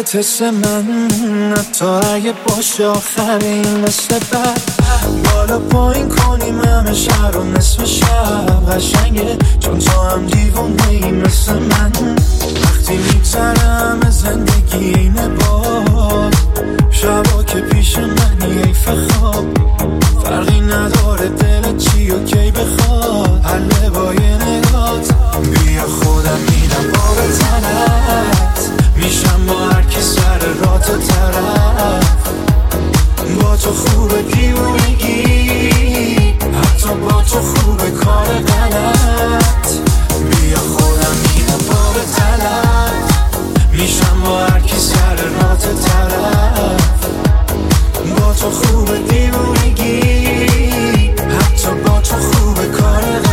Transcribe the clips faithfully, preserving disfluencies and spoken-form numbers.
حس من حتی اگه باشه آخر این مثل بعد بالا پایین کنیم همه شهر و نصف شب قشنگه چون تو هم دیوونه ای مثل من وقتی میگذرم زندگی اینه باد شبا که پیش منی ایف خواب فرقی نداره دلت چی و کی بخواد حله با یه نگات بیا خودم میدم با به تنت میشم با هر کی سر راه تو طرف با تو خوبه دیوونگی حتی با تو خوبه کار غلط بیا خودم میدم با به تنت میشم با هر کی سر راه تو طرف با تو خوبه دیوونگی حتی با تو خوبه کار غلط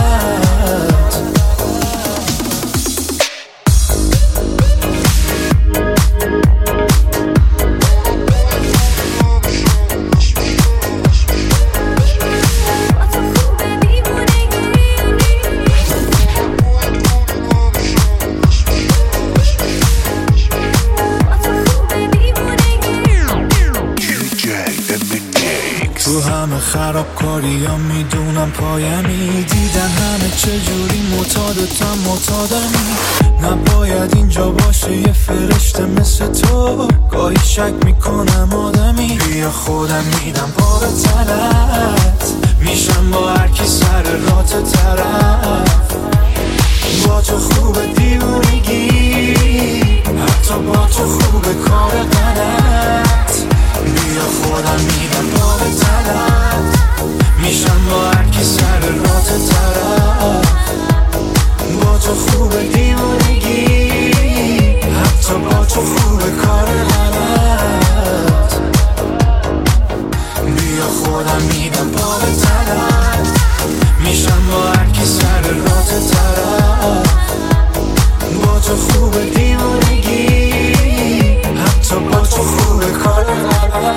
تو همه خرابکاری ها میدونم پایمی دیدن همه چجوری معتادتم معتادمی نباید اینجا باشه یه فرشته مثل تو گاهی شک میکنم آدمی بیا خودم میدم با به تنت میشم با هر کی سر راه تو طرف با تو خوبه دیوونگی حتی با تو خوبه کار غلط بیا خودم میدم با به تنت میشم با هر کی سر راه تو طرف با تو خوبه دیوونگی حتی با تو خوبه کار غلط بیا خودم میدم با به تنت میشم با هر کی سر راه تو طرف با تو خوبه دیوونگی حتی با تو خوبه کار غلط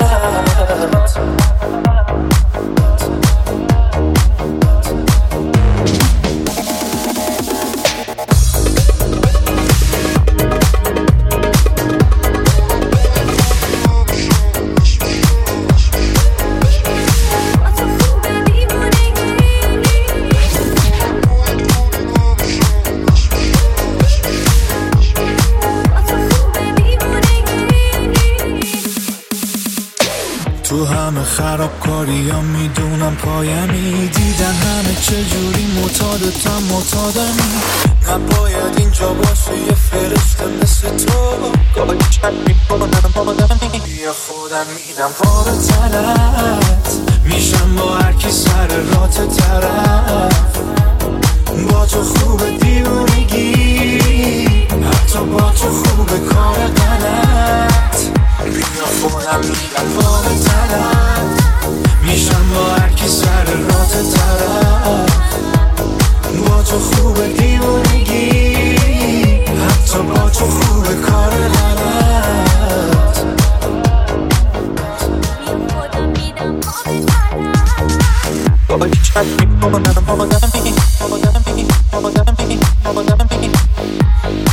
تو همه خرابکاری ها میدونم پایمی دیدن همه چجوری معتادتم معتادمی نباید اینجا باشه یه فرشته مثل تو گاهی شک میکنم آدمی بیا خودم میدم با به تنت میشم با هر کی سر راه تو طرف با تو خوبه دیوونگی حتی با تو خوبه کار غلط بیا خودم میدم با به تنت میشم با هر کی سر راه تو طرف با تو خوبه دیوونگی حتی با تو خوبه کار غلط بیا خودم میدم با به تنت گاهی شک میکنم آدمی آدمی آدمی آدمی